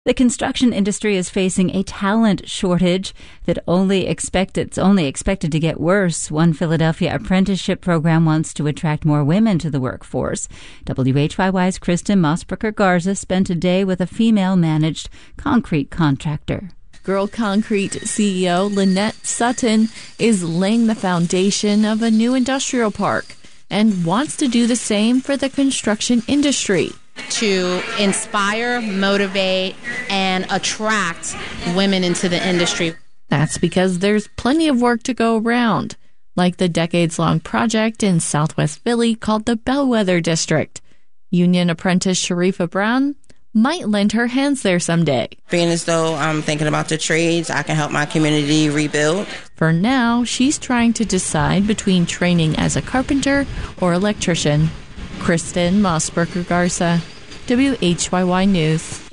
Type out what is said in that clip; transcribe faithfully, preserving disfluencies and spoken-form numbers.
The construction industry is facing a talent shortage that only expect it's only expected to get worse. One Philadelphia apprenticeship program wants to attract more women to the workforce. W H Y Y's Kristen Mossberger Garza spent a day with a female-managed concrete contractor. Girl Concrete C E O Lynette Sutton is laying the foundation of a new industrial park and wants to do the same for the construction industry. To inspire, motivate, and attract women into the industry. That's because there's plenty of work to go around, like the decades-long project in Southwest Philly called the Bellwether District. Union apprentice Sharifa Brown might lend her hands there someday. Being as though I'm thinking about the trades, I can help my community rebuild. For now, she's trying to decide between training as a carpenter or electrician. Kristen Mossberger Garza, W H Y Y News.